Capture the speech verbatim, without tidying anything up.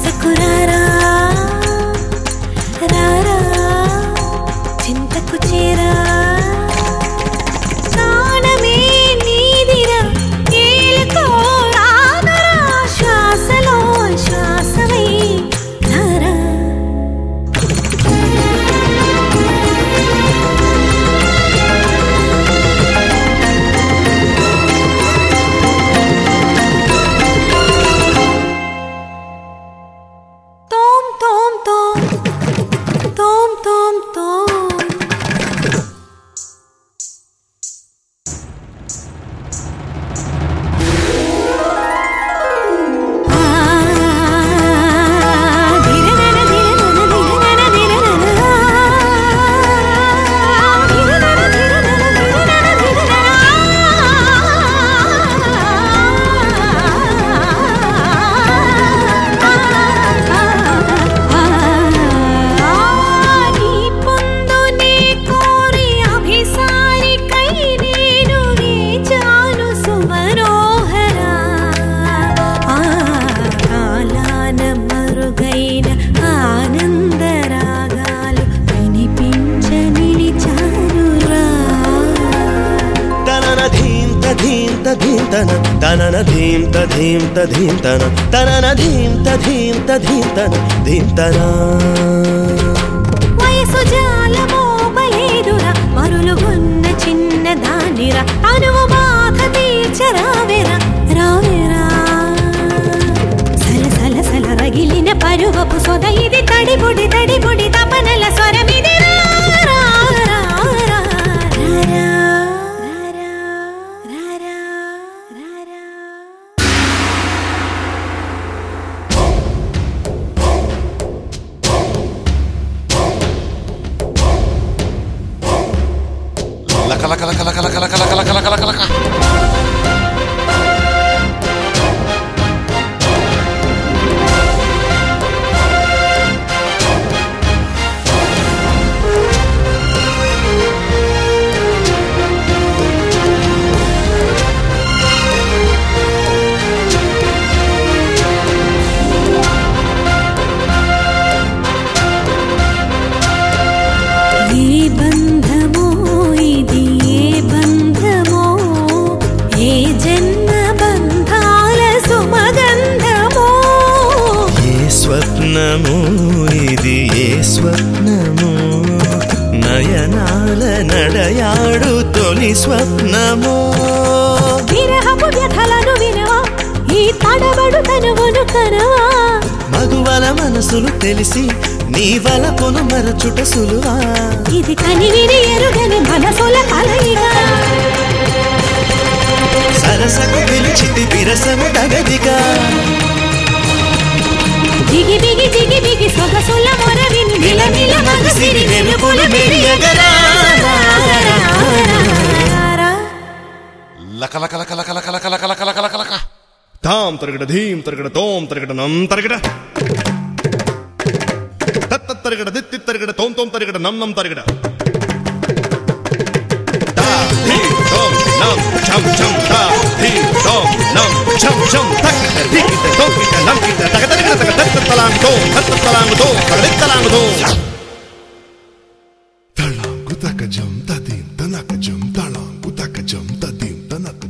వరసకురారా రారా చింతకు చేరా ప్రాణమే నీదిరా ఏలుకో రాదరా శ్వాసలో శ్వాసమై రారా తనన ధీం తధీం తధీం తన తనన ధీం తధీం తధీం తన ధీం తనా వయసు జాలమో బలేదురా మరులుగున్న చిన్న దానిరా అనువు బాధ తీర్చరావేరా రావేరా సల సల సల రగిలిన పరువపు సొద ఇది తడిబుడి తడిబుడి తపనల స్వరమిది లక లక లక లక లక లక లక లక లక లక లక స్వప్నము ఇది ఏ స్వప్నము నయనాల నడయాడు తొలి స్వప్నము విరహపు వ్యథలను వినవా ఈ తడబడు తనువును కనవా మగువల మనసులు తెలిసి నీ వలపును మరచుట సులువా ఇది కనివిని ఎరుగని మనసుల కలయిక సరసకు పిలిచితి విరసము తగదిగా దిగి దిగి దిగి దిగి సొగసుల మొరవిని నిల నిల మగసిరి వెలుగులు మెరియగరా లక లక లక లక లక లక లక లక లక లక లక తాం తరగడ ధీం తరగడ తోం తరగడ నం తరగడ తత్త తరగడ దిత్తి తరగడ తోం తోం తరగడ నం నం తరగడ తా ధీం తోం నం ఛం ఛం తా ధీం తోం నం ఛం ఛం తక్కిట దిక్కిట తోకిట నంకిట తగ తరగడ తగ తత్త తలాంగు తోం తత్త తలాంగు తోం తగ తలాంగు తోం తలాంగు తక జం తదీం తనక జం తలాంగు తక జం తదీం తన